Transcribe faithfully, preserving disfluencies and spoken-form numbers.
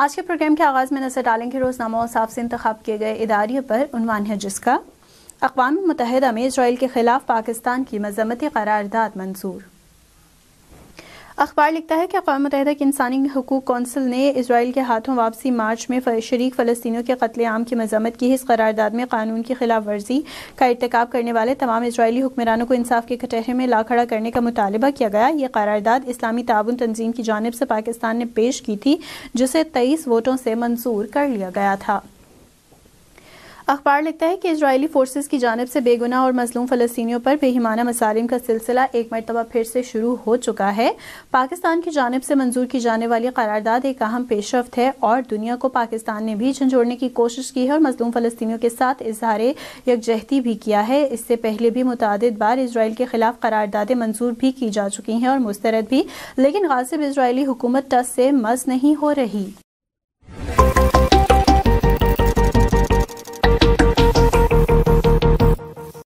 آج کے پروگرام کے آغاز میں نظر ڈالیں گے روزنامہ اوصاف سے انتخاب کیے گئے اداریے پر، عنوان ہے جس کا اقوام متحدہ میں اسرائیل کے خلاف پاکستان کی مذمتی قرارداد منظور۔ اخبار لکھتا ہے کہ اقوام متحدہ کی انسانی حقوق کونسل نے اسرائیل کے ہاتھوں واپسی مارچ میں شریک فلسطینیوں کے قتل عام کی مذمت کی۔ اس قرارداد میں قانون کی خلاف ورزی کا ارتکاب کرنے والے تمام اسرائیلی حکمرانوں کو انصاف کے کٹہرے میں لا کھڑا کرنے کا مطالبہ کیا گیا۔ یہ قرارداد اسلامی تعاون تنظیم کی جانب سے پاکستان نے پیش کی تھی، جسے تیئیس ووٹوں سے منظور کر لیا گیا تھا۔ اخبار لکھتا ہے کہ اسرائیلی فورسز کی جانب سے بے گناہ اور مظلوم فلسطینیوں پر بے ایمانہ مظالم کا سلسلہ ایک مرتبہ پھر سے شروع ہو چکا ہے۔ پاکستان کی جانب سے منظور کی جانے والی قرارداد ایک اہم پیش رفت ہے اور دنیا کو پاکستان نے بھی جھنجھوڑنے کی کوشش کی ہے اور مظلوم فلسطینیوں کے ساتھ اظہار یکجہتی بھی کیا ہے۔ اس سے پہلے بھی متعدد بار اسرائیل کے خلاف قراردادیں منظور بھی کی جا چکی ہیں اور مسترد بھی، لیکن غاصب اسرائیلی حکومت ٹس سے مس نہیں ہو رہی۔